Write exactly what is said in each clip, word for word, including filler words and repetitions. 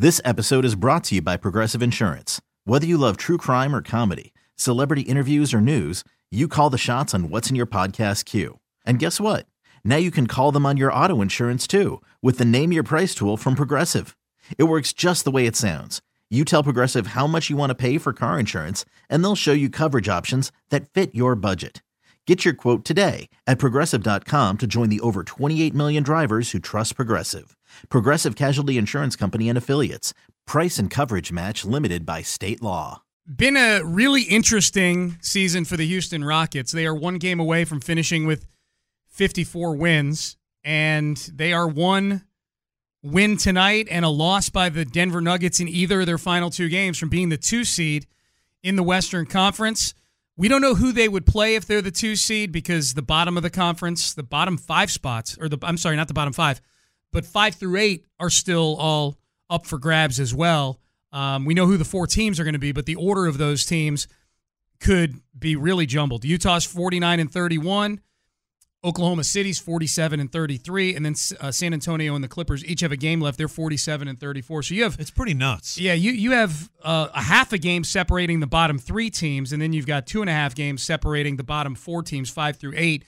This episode is brought to you by Progressive Insurance. Whether you love true crime or comedy, celebrity interviews or news, you call the shots on what's in your podcast queue. And guess what? Now you can call them on your auto insurance too with the Name Your Price tool from Progressive. It works just the way it sounds. You tell Progressive how much you want to pay for car insurance, and they'll show you coverage options that fit your budget. Get your quote today at Progressive dot com to join the over twenty-eight million drivers who trust Progressive. Progressive Casualty Insurance Company and Affiliates. Price and coverage match limited by state law. Been a really interesting season for the Houston Rockets. They are one game away from finishing with fifty-four wins, and they are one win tonight and a loss by the Denver Nuggets in either of their final two games from being the two seed in the Western Conference. We don't know who they would play if they're the two seed because the bottom of the conference, the bottom five spots, or the I'm sorry, not the bottom five, but five through eight are still all up for grabs as well. Um, we know who the four teams are going to be, but the order of those teams could be really jumbled. Utah's forty-nine and thirty-one. Oklahoma City's forty-seven and thirty-three, and then uh, San Antonio and the Clippers each have a game left. They're forty-seven and thirty-four. So you have it's pretty nuts. Yeah, you you have uh, a half a game separating the bottom three teams, and then you've got two and a half games separating the bottom four teams, five through eight.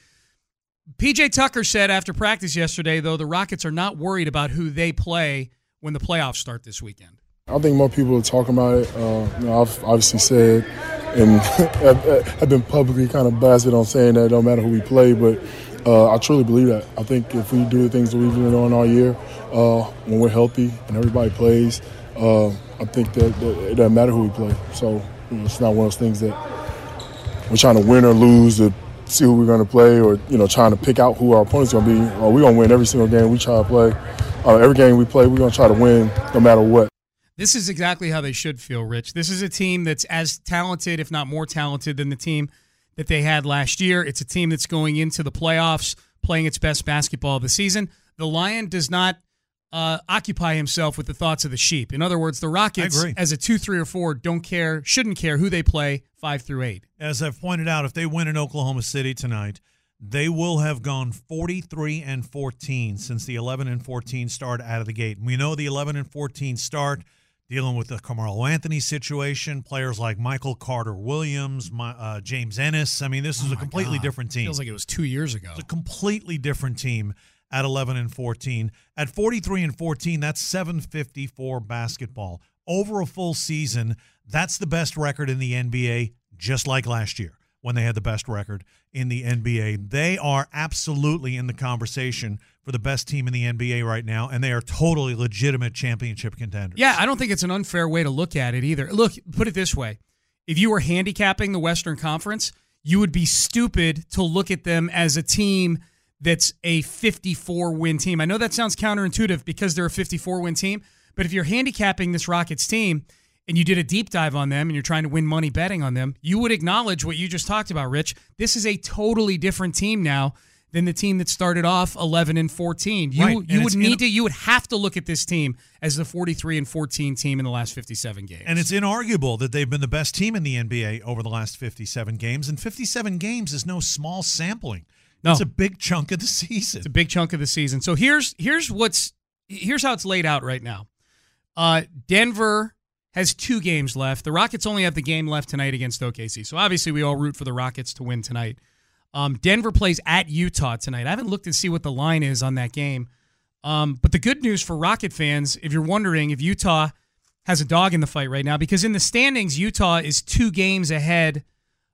P J Tucker said after practice yesterday, though, the Rockets are not worried about who they play when the playoffs start this weekend. I think more people are talking about it. Uh, you know, I've obviously said and I've been publicly kind of blasted on saying that it don't matter who we play, but uh, I truly believe that. I think if we do the things that we've been doing all year, uh, when we're healthy and everybody plays, uh, I think that, that it doesn't matter who we play. So you know, it's not one of those things that we're trying to win or lose to see who we're going to play, or you know, trying to pick out who our opponent's going to be. Uh, we're going to win every single game we try to play. Uh, every game we play, we're going to try to win no matter what. This is exactly how they should feel, Rich. This is a team that's as talented, if not more talented, than the team that they had last year. It's a team that's going into the playoffs playing its best basketball of the season. The Lion does not uh, occupy himself with the thoughts of the sheep. In other words, the Rockets, as a two, three, or four, don't care, shouldn't care who they play five through eight. As I've pointed out, if they win in Oklahoma City tonight, they will have gone forty-three and fourteen since the eleven and fourteen start out of the gate. And we know the eleven and fourteen start dealing with the Carmelo Anthony situation, players like Michael Carter-Williams, uh, James Ennis. I mean, this is oh a completely God. different team. Feels like it was two years ago. It's a completely different team at eleven and fourteen. At forty-three and fourteen, that's seven fifty-four basketball. Over a full season, that's the best record in the N B A, just like last year when they had the best record in the N B A. They are absolutely in the conversation for the best team in the N B A right now, and they are totally legitimate championship contenders. Yeah, I don't think it's an unfair way to look at it either. Look, put it this way. If you were handicapping the Western Conference, you would be stupid to look at them as a team that's a fifty-four win team. I know that sounds counterintuitive because they're a fifty-four win team, but if you're handicapping this Rockets team and you did a deep dive on them and you're trying to win money betting on them, you would acknowledge what you just talked about, Rich. This is a totally different team now than the team that started off eleven and fourteen. You right. you and would need in- to you would have to look at this team as the forty-three and fourteen team in the last fifty-seven games. And it's inarguable that they've been the best team in the N B A over the last fifty-seven games, and fifty-seven games is no small sampling. No. It's a big chunk of the season. It's a big chunk of the season. So here's here's what's here's how it's laid out right now. Uh, Denver has two games left. The Rockets only have the game left tonight against O K C. So obviously we all root for the Rockets to win tonight. Um, Denver plays at Utah tonight. I haven't looked to see what the line is on that game. Um, but the good news for Rocket fans, if you're wondering if Utah has a dog in the fight right now, because in the standings, Utah is two games ahead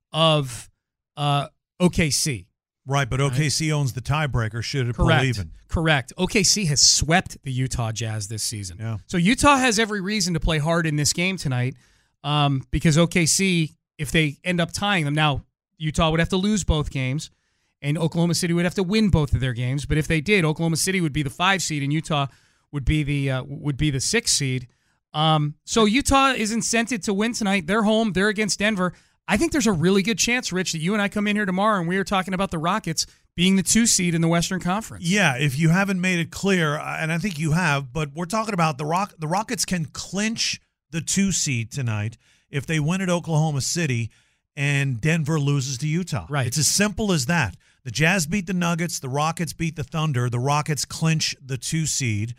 of uh, O K C. Right, but O K C right. owns the tiebreaker should it Correct. pull even. Correct. O K C has swept the Utah Jazz this season. Yeah. So Utah has every reason to play hard in this game tonight um, because O K C, if they end up tying them, now Utah would have to lose both games, and Oklahoma City would have to win both of their games. But if they did, Oklahoma City would be the five seed, and Utah would be the uh, would be the six seed. Um, so Utah is incented to win tonight. They're home. They're against Denver. I think there's a really good chance, Rich, that you and I come in here tomorrow and we are talking about the Rockets being the two seed in the Western Conference. Yeah, if you haven't made it clear, and I think you have, but we're talking about the Rock. The Rockets can clinch the two seed tonight if they win at Oklahoma City and Denver loses to Utah. Right. It's as simple as that. The Jazz beat the Nuggets. The Rockets beat the Thunder. The Rockets clinch the two seed.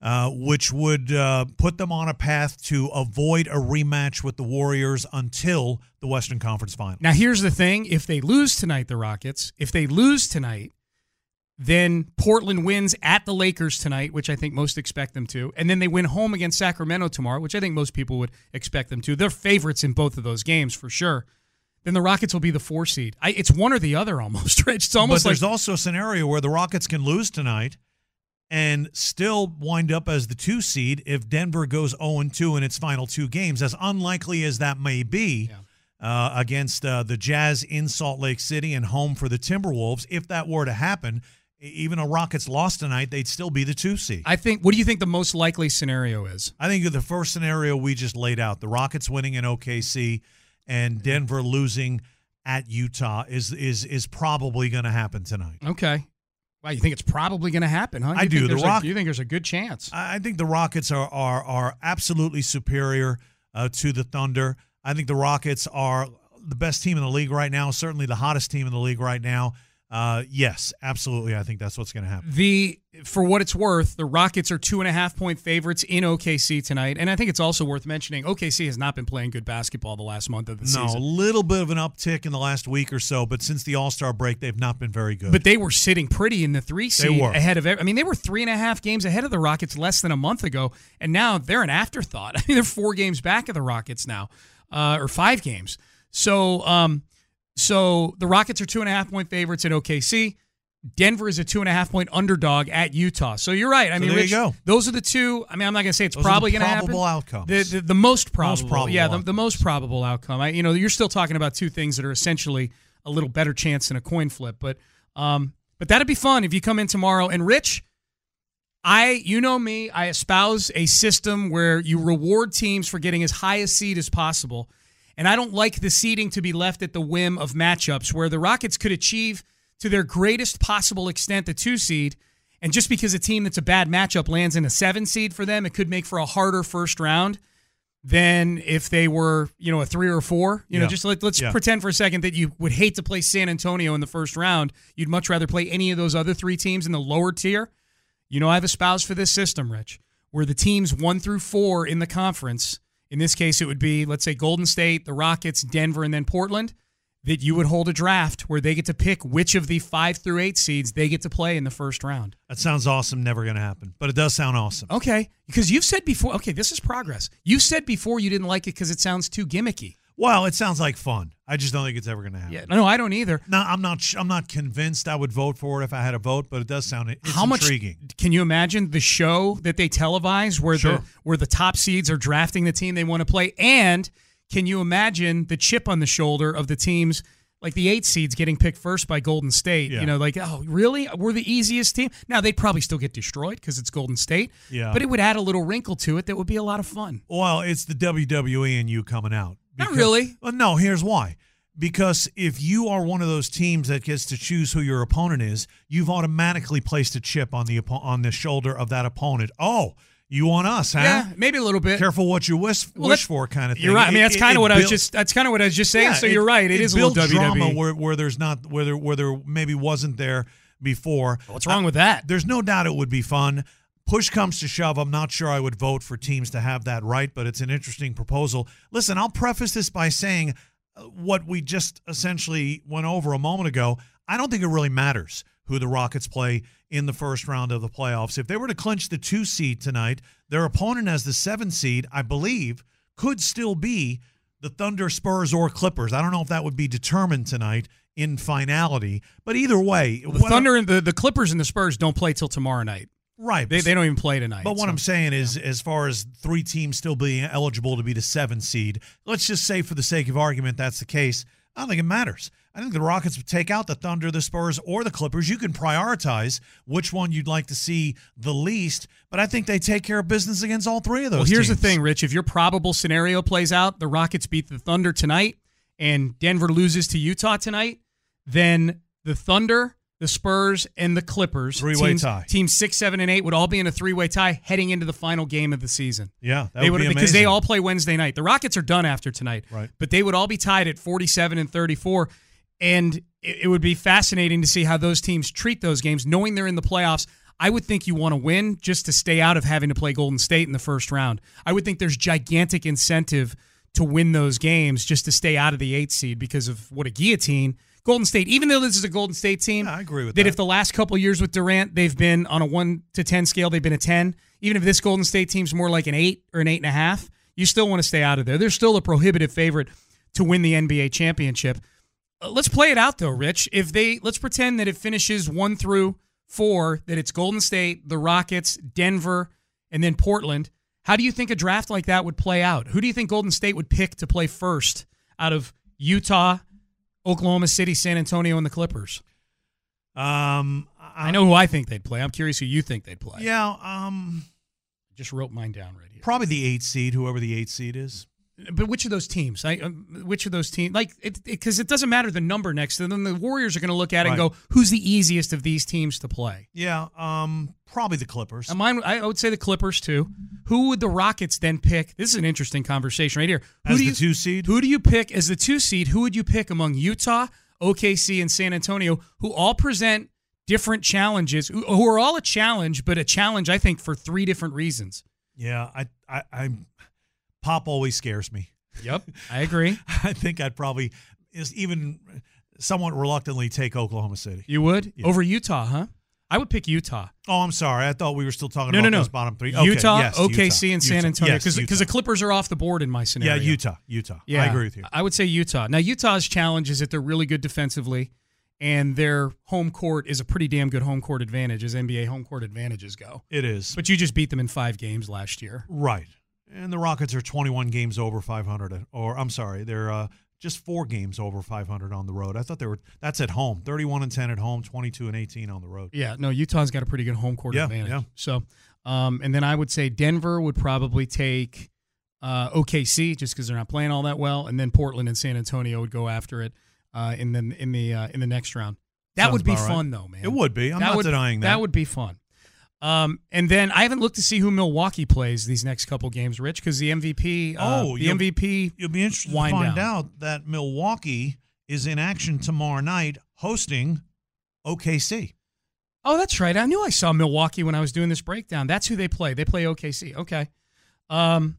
uh, which would uh, put them on a path to avoid a rematch with the Warriors until the Western Conference Finals. Now, here's the thing. If they lose tonight, the Rockets, if they lose tonight, then Portland wins at the Lakers tonight, which I think most expect them to, and then they win home against Sacramento tomorrow, which I think most people would expect them to. They're favorites in both of those games for sure. Then the Rockets will be the four seed. I, it's one or the other almost, Rich. It's almost but there's like, also a scenario where the Rockets can lose tonight and still wind up as the two seed if Denver goes oh and two in its final two games, as unlikely as that may be. Yeah. Uh, against uh, the Jazz in Salt Lake City and home for the Timberwolves. If that were to happen, even a Rockets lost tonight, they'd still be the two seed. I think. What do you think the most likely scenario is? I think the first scenario we just laid out, the Rockets winning in O K C and Denver losing at Utah, is is is probably going to happen tonight. Okay. Well, you think it's probably going to happen, huh? You I do. The the Rock- a, you think there's a good chance? I think the Rockets are are are absolutely superior uh, to the Thunder. I think the Rockets are the best team in the league right now, certainly the hottest team in the league right now. Uh, yes, absolutely. I think that's what's going to happen. The for what it's worth, the Rockets are two and a half point favorites in O K C tonight, and I think it's also worth mentioning O K C has not been playing good basketball the last month of the no, season. No, a little bit of an uptick in the last week or so, but since the All-Star break, they've not been very good. But they were sitting pretty in the three seed they were. ahead of. I mean, they were three and a half games ahead of the Rockets less than a month ago, and now they're an afterthought. I mean, they're four games back of the Rockets now, uh, or five games. So, um, so the Rockets are two and a half point favorites at O K C. Denver is a two and a half point underdog at Utah. So you're right. I so mean, there Rich, you go. Those are the two. I mean, I'm not going to say it's those probably going to happen. Probable outcomes. The, the the most probable. Most probable yeah, the, outcomes. the most probable outcome. I, you know, you're still talking about two things that are essentially a little better chance than a coin flip. But um, but that'd be fun if you come in tomorrow. And Rich, I, you know me, I espouse a system where you reward teams for getting as high a seed as possible. And I don't like the seeding to be left at the whim of matchups where the Rockets could achieve to their greatest possible extent the two seed, and just because a team that's a bad matchup lands in a seven seed for them, it could make for a harder first round than if they were, you know, a three or a four. You know, yeah. just let, let's yeah. pretend for a second that you would hate to play San Antonio in the first round. You'd much rather play any of those other three teams in the lower tier. You know, I've espoused for this system, Rich, where the teams one through four in the conference, in this case it would be, let's say, Golden State, the Rockets, Denver, and then Portland, that you would hold a draft where they get to pick which of the five through eight seeds they get to play in the first round. That sounds awesome. Never going to happen, but it does sound awesome. Okay, because you've said before, okay, this is progress. You said before you didn't like it because it sounds too gimmicky. Well, it sounds like fun. I just don't think it's ever going to happen. Yeah, no, I don't either. No, I'm not. I'm not convinced I would vote for it if I had a vote, but it does sound it's How intriguing. Much, can you imagine the show that they televise where sure. the where the top seeds are drafting the team they want to play, and can you imagine the chip on the shoulder of the teams? Like the eight seeds getting picked first by Golden State. Yeah. You know, like, oh, really? We're the easiest team? Now, they'd probably still get destroyed because it's Golden State. Yeah. But it would add a little wrinkle to it that would be a lot of fun. Well, it's the W W E and you coming out. Because, Not really. Well, no, here's why. Because if you are one of those teams that gets to choose who your opponent is, you've automatically placed a chip on the on the shoulder of that opponent. Oh, you want us, huh? Yeah, maybe a little bit. Careful what you wish, well, wish for, kind of thing. You're right. I mean, that's kind of what build, I was just. That's kind of what I was just saying. Yeah, so it, you're right. It, it is a little W W E drama where where there's not where there where there maybe wasn't there before. What's wrong uh, with that? There's no doubt it would be fun. Push comes to shove, I'm not sure I would vote for teams to have that right, but it's an interesting proposal. Listen, I'll preface this by saying what we just essentially went over a moment ago. I don't think it really matters who the Rockets play in the first round of the playoffs. If they were to clinch the two seed tonight, their opponent as the seven seed, I believe, could still be the Thunder, Spurs, or Clippers. I don't know if that would be determined tonight in finality, but either way. Well, the Thunder and the, the Clippers and the Spurs don't play till tomorrow night. Right. They they don't even play tonight. But what so. I'm saying is, yeah. as far as three teams still being eligible to be the seven seed, let's just say for the sake of argument that's the case. I don't think it matters. I think the Rockets would take out the Thunder, the Spurs, or the Clippers. You can prioritize which one you'd like to see the least, but I think they take care of business against all three of those Well, here's teams. the thing, Rich. If your probable scenario plays out, the Rockets beat the Thunder tonight, and Denver loses to Utah tonight, then the Thunder, the Spurs, and the Clippers, three-way teams, tie. Teams six, seven, and eight would all be in a three-way tie heading into the final game of the season. Yeah, that they would be amazing. Because they all play Wednesday night. The Rockets are done after tonight, right? But they would all be tied at forty-seven and thirty-four, and it, it would be fascinating to see how those teams treat those games, knowing they're in the playoffs. I would think you want to win just to stay out of having to play Golden State in the first round. I would think there's gigantic incentive to win those games just to stay out of the eighth seed because of what a guillotine. Golden State, even though this is a Golden State team, yeah, I agree with that, that. If the last couple of years with Durant, they've been on a one to ten scale, they've been a ten. Even if this Golden State team's more like an eight or an eight and a half, you still want to stay out of there. They're still a prohibitive favorite to win the N B A championship. Uh, let's play it out though, Rich. If they let's pretend that it finishes one through four, that it's Golden State, the Rockets, Denver, and then Portland. How do you think a draft like that would play out? Who do you think Golden State would pick to play first out of Utah, Oklahoma City, San Antonio, and the Clippers? Um, I, I know who I think they'd play. I'm curious who you think they'd play. Yeah, um, just wrote mine down right here. Probably the eight seed, whoever the eight seed is. But which of those teams? I, um, which of those teams? Like, because it, it, it doesn't matter the number next to them. The Warriors are going to look at it right. and go, "Who's the easiest of these teams to play?" Yeah, um, probably the Clippers. And mine, I would say the Clippers too. Who would the Rockets then pick? This is an interesting conversation right here. Who as do the you, two seed? Who do you pick as the two seed? Who would you pick among Utah, O K C, and San Antonio, who all present different challenges, who, who are all a challenge, but a challenge I think for three different reasons? Yeah, I, I, I Pop always scares me. Yep, I agree. I think I'd probably is even somewhat reluctantly take Oklahoma City. You would? Yeah. Over Utah, huh? I would pick Utah. Oh, I'm sorry. I thought we were still talking no, about no, no. those bottom three. Okay, Utah, yes, O K C, Utah. and San Utah. Antonio. Because yes, the Clippers are off the board in my scenario. Yeah, Utah. Utah. Yeah, I agree with you. I would say Utah. Now, Utah's challenge is that they're really good defensively, and their home court is a pretty damn good home court advantage as N B A home court advantages go. It is. But you just beat them in five games last year. Right. And the Rockets are twenty-one games over five hundred. Or, I'm sorry, they're uh, just four games over five hundred on the road. I thought they were – that's at home. thirty-one and ten at home, twenty-two and eighteen on the road. Yeah, no, Utah's got a pretty good home court yeah, advantage. Yeah. So, um, and then I would say Denver would probably take uh, O K C just because they're not playing all that well, and then Portland and San Antonio would go after it uh, in the in the uh, in the next round. That Sounds would be about fun, right. though, man. It would be. I'm that not would, denying that. That would be fun. Um, and then I haven't looked to see who Milwaukee plays these next couple games, Rich, because the M V P. Uh, oh, the M V P. You'll be interested to find down. out that Milwaukee is in action tomorrow night, hosting O K C. Oh, that's right. I knew I saw Milwaukee when I was doing this breakdown. That's who they play. They play O K C. Okay. Um,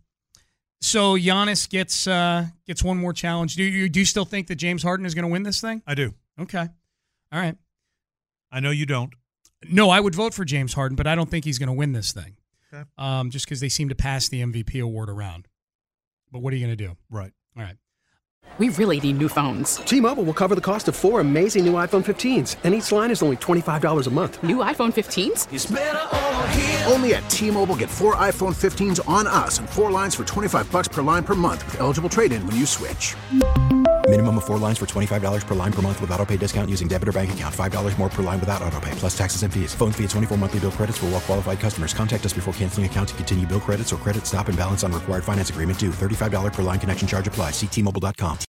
so Giannis gets uh, gets one more challenge. Do you do you still think that James Harden is going to win this thing? I do. Okay. All right. I know you don't. No, I would vote for James Harden, but I don't think he's going to win this thing. Okay. Um, just because they seem to pass the M V P award around. But what are you going to do? Right. All right. We really need new phones. T-Mobile will cover the cost of four amazing new iPhone fifteens, and each line is only twenty-five dollars a month. New iPhone fifteens? It's better over here. Only at T-Mobile, get four iPhone fifteens on us and four lines for twenty-five bucks per line per month with eligible trade-in when you switch. Minimum of four lines for twenty-five dollars per line per month with autopay discount using debit or bank account. five dollars more per line without autopay, plus taxes and fees. Phone fee at twenty-four monthly bill credits for well-qualified customers. Contact us before canceling account to continue bill credits or credit stop and balance on required finance agreement due. thirty-five dollars per line connection charge applies. See T Mobile dot com.